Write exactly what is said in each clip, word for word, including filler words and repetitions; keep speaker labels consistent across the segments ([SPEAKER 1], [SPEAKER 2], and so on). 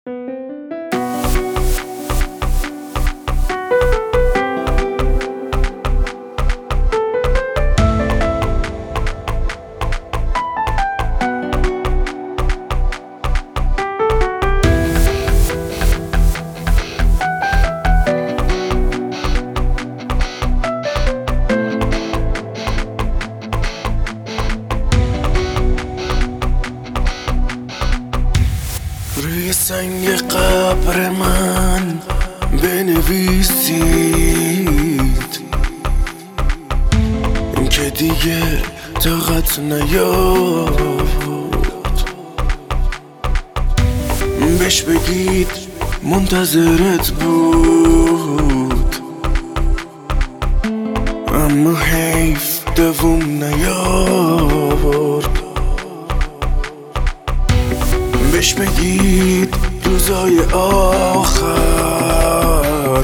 [SPEAKER 1] روی سنگ قبر من بنویسید این که دیگه طاقت نیاورد، بهش بگید منتظرت بود اما حیف دووم نیاورد. بهش بگید روزای آخر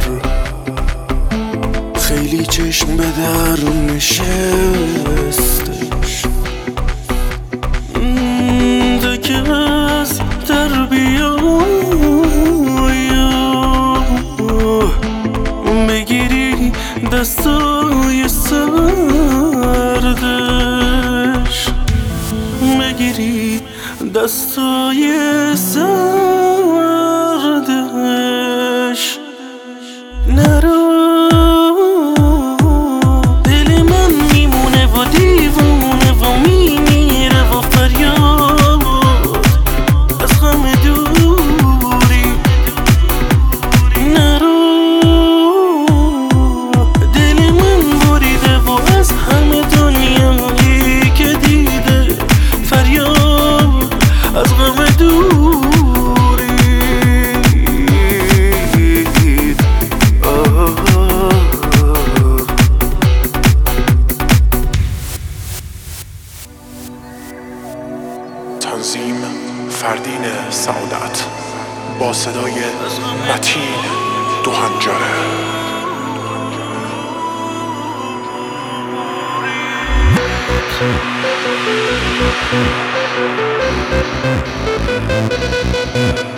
[SPEAKER 1] خیلی چشم به در نشستش، دکه از در بیای بگیری دستای سردش، بگیری دستای سردش. نرو دل من میمونه و دیوونه و میمیره و فریاد از غم دوری. نرو دل من بریده و از همه دنیایی که دیده فریاد از غم دوری.
[SPEAKER 2] تنظیم فردین سعادت با صدای متین دو هنجره.